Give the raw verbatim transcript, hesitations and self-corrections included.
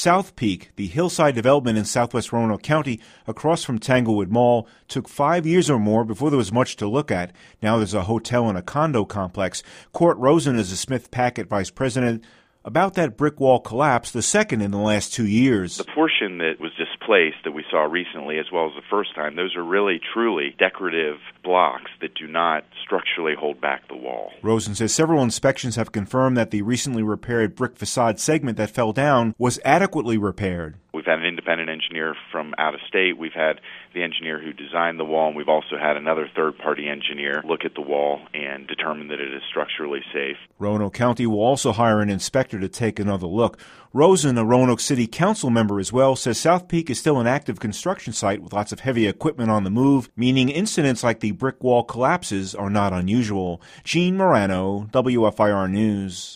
South Peak, the hillside development in southwest Roanoke County across from Tanglewood Mall, took five years or more before there was much to look at. Now there's a hotel and a condo complex. Court Rosen is a Smith Packet vice president. About that brick wall collapse, the second in the last two years. The portion that was displaced that we saw recently, as well as the first time, those are really, truly decorative blocks that do not structurally hold back the wall. Rosen says several inspections have confirmed that the recently repaired brick facade segment that fell down was adequately repaired. We've had an independent engineer from out of state. We've had the engineer who designed the wall, and we've also had another third-party engineer look at the wall and determine that it is structurally safe. Roanoke County will also hire an inspector to take another look. Rosen, a Roanoke City Council member as well, says South Peak is still an active construction site with lots of heavy equipment on the move, meaning incidents like the brick wall collapses are not unusual. Gene Morano, W F I R News.